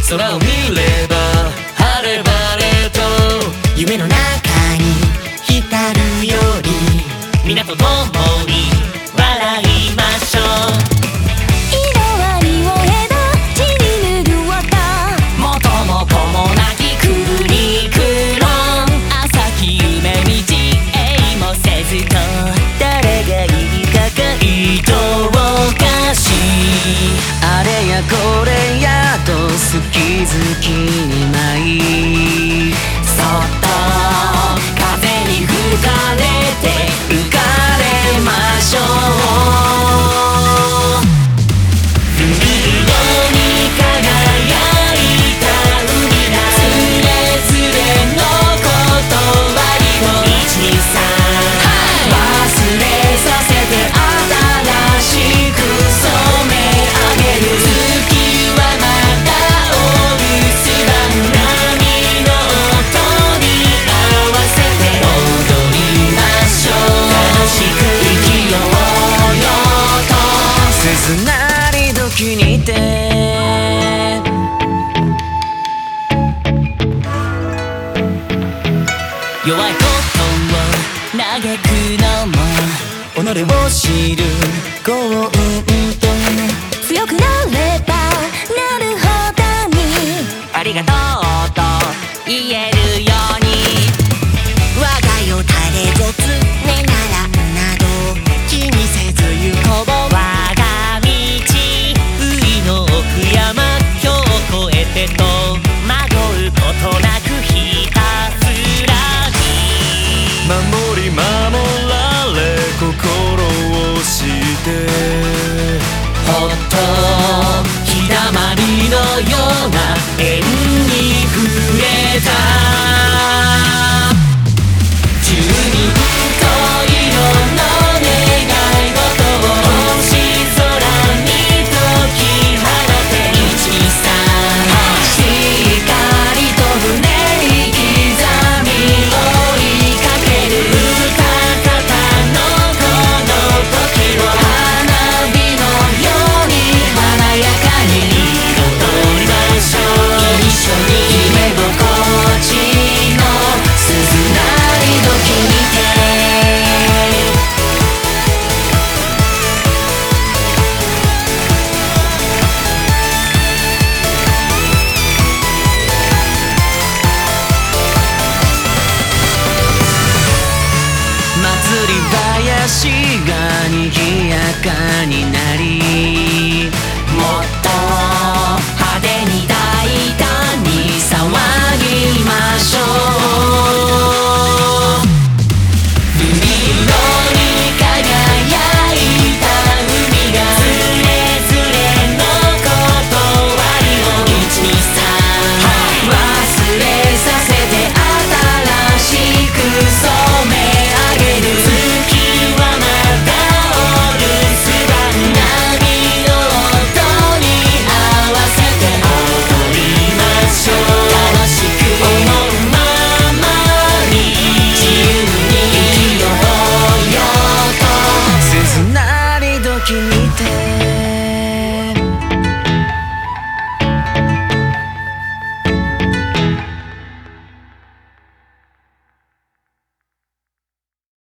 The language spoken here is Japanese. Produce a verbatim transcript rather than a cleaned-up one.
空を見れば晴れ晴れと夢の中に浸るより皆と共に笑いましょう。 色ありを枝地に塗る綿もともともなき国黒朝日夢道永もせずと誰がいいか回答をかしあれやこれやと好き好きに舞いそっと風に吹かれて浮かれましょう。海色に輝いた海だつれづれのことわりをいちにさん忘れさせて新しく染め上げる。月はまたお留守番波の音に合わせて踊りましょう。楽しく生きようよと鈴なり時にて弱いことを嘆くのも己を知る幸運と強くなればなるほどにありがとうと言えるように。 我が世誰ぞつねならんなど気にせず行こう。 我が道海の奥山今日越えてと迷うことなくひたすらに守り守られ心をしてほっと日だまりのような縁に触れた。十人十色の願い事を星空に解き放ていちにさんしっかりと胸に刻み追いかける。二方のこの時を花火のように華やかに彩りましょう。一緒に夢心地の鈴なり時にて祭り林が賑やかにな